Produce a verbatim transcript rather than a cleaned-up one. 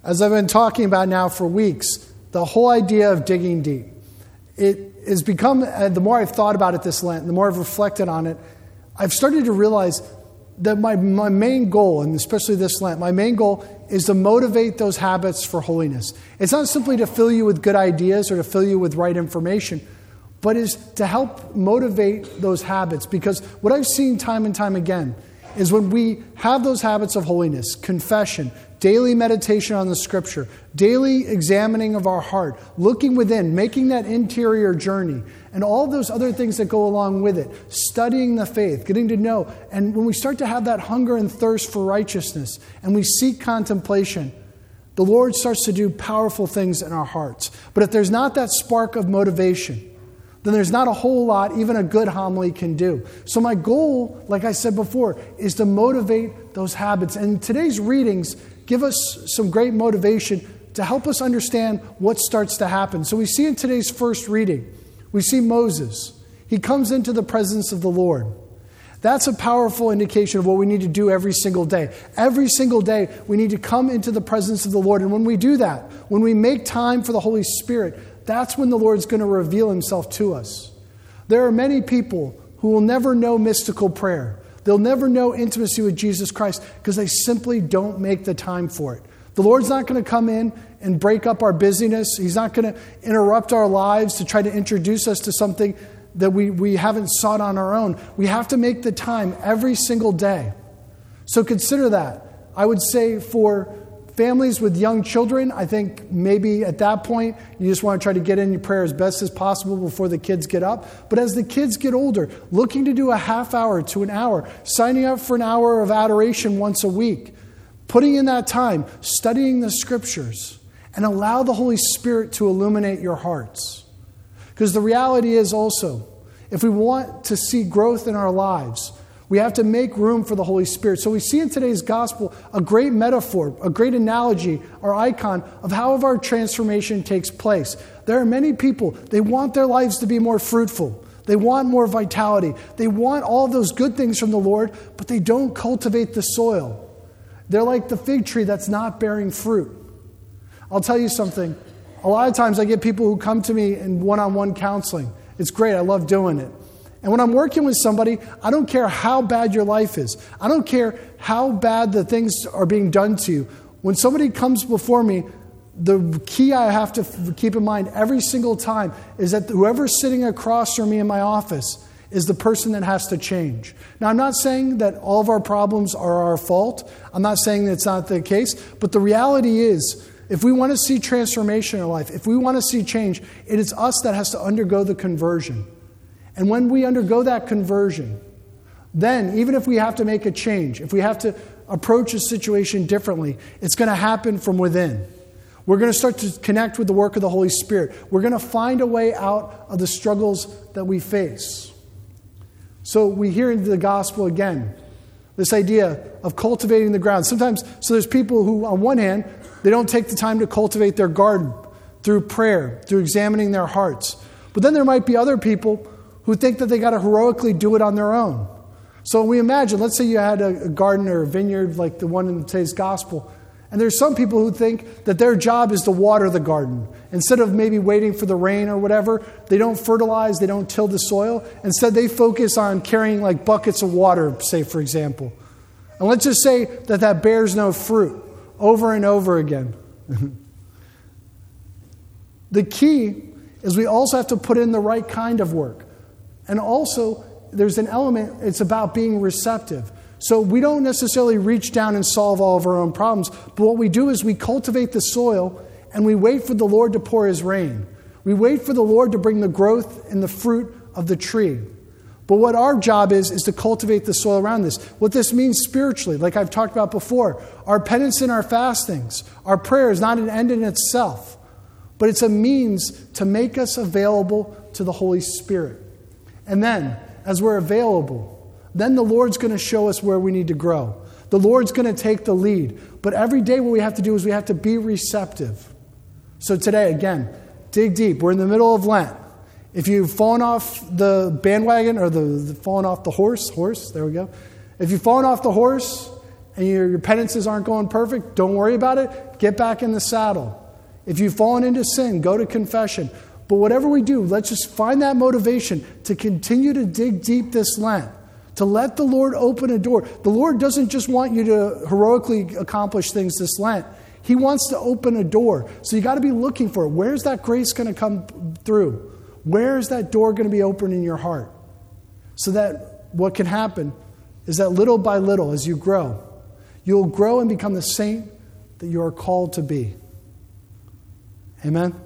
As I've been talking about now for weeks, the whole idea of digging deep. It has become, uh, the more I've thought about it this Lent, the more I've reflected on it, I've started to realize that my, my main goal, and especially this Lent, my main goal is to motivate those habits for holiness. It's not simply to fill you with good ideas or to fill you with right information, but is to help motivate those habits. Because what I've seen time and time again is when we have those habits of holiness, confession, daily meditation on the Scripture, daily examining of our heart, looking within, making that interior journey, and all those other things that go along with it, studying the faith, getting to know. And when we start to have that hunger and thirst for righteousness, and we seek contemplation, the Lord starts to do powerful things in our hearts. But if there's not that spark of motivation, then there's not a whole lot even a good homily can do. So my goal, like I said before, is to motivate those habits. And today's readings give us some great motivation to help us understand what starts to happen. So we see in today's first reading, we see Moses. He comes into the presence of the Lord. That's a powerful indication of what we need to do every single day. Every single day, we need to come into the presence of the Lord. And when we do that, when we make time for the Holy Spirit, that's when the Lord's going to reveal himself to us. There are many people who will never know mystical prayer. They'll never know intimacy with Jesus Christ because they simply don't make the time for it. The Lord's not going to come in and break up our busyness. He's not going to interrupt our lives to try to introduce us to something that we, we haven't sought on our own. We have to make the time every single day. So consider that. I would say for families with young children, I think maybe at that point, you just want to try to get in your prayer as best as possible before the kids get up. But as the kids get older, looking to do a half hour to an hour, signing up for an hour of adoration once a week, putting in that time, studying the Scriptures, and allow the Holy Spirit to illuminate your hearts. Because the reality is also, if we want to see growth in our lives, we have to make room for the Holy Spirit. So we see in today's gospel a great metaphor, a great analogy or icon of how our transformation takes place. There are many people, they want their lives to be more fruitful. They want more vitality. They want all those good things from the Lord, but they don't cultivate the soil. They're like the fig tree that's not bearing fruit. I'll tell you something. A lot of times I get people who come to me in one-on-one counseling. It's great. I love doing it. And when I'm working with somebody, I don't care how bad your life is. I don't care how bad the things are being done to you. When somebody comes before me, the key I have to keep in mind every single time is that whoever's sitting across from me in my office is the person that has to change. Now, I'm not saying that all of our problems are our fault. I'm not saying that's not the case. But the reality is, if we want to see transformation in our life, if we want to see change, it is us that has to undergo the conversion. And when we undergo that conversion, then even if we have to make a change, if we have to approach a situation differently, it's going to happen from within. We're going to start to connect with the work of the Holy Spirit. We're going to find a way out of the struggles that we face. So we hear in the gospel again, this idea of cultivating the ground. Sometimes, so there's people who, on one hand, they don't take the time to cultivate their garden through prayer, through examining their hearts. But then there might be other people who think that they got to heroically do it on their own. So we imagine, let's say you had a, a garden or a vineyard like the one in today's gospel, and there's some people who think that their job is to water the garden. Instead of maybe waiting for the rain or whatever, they don't fertilize, they don't till the soil. Instead, they focus on carrying like buckets of water, say, for example. And let's just say that that bears no fruit over and over again. The key is we also have to put in the right kind of work. And also, there's an element, it's about being receptive. So we don't necessarily reach down and solve all of our own problems, but what we do is we cultivate the soil and we wait for the Lord to pour his rain. We wait for the Lord to bring the growth and the fruit of the tree. But what our job is, is to cultivate the soil around this. What this means spiritually, like I've talked about before, our penance and our fastings, our prayer is not an end in itself, but it's a means to make us available to the Holy Spirit. And then, as we're available, then the Lord's going to show us where we need to grow. The Lord's going to take the lead. But every day what we have to do is we have to be receptive. So today, again, dig deep. We're in the middle of Lent. If you've fallen off the bandwagon or the, the fallen off the horse, horse, there we go. If you've fallen off the horse and your, your penances aren't going perfect, don't worry about it. Get back in the saddle. If you've fallen into sin, go to confession. But whatever we do, let's just find that motivation to continue to dig deep this Lent, to let the Lord open a door. The Lord doesn't just want you to heroically accomplish things this Lent. He wants to open a door. So you got to be looking for it. Where's that grace going to come through? Where is that door going to be open in your heart? So that what can happen is that little by little, as you grow, you'll grow and become the saint that you are called to be. Amen?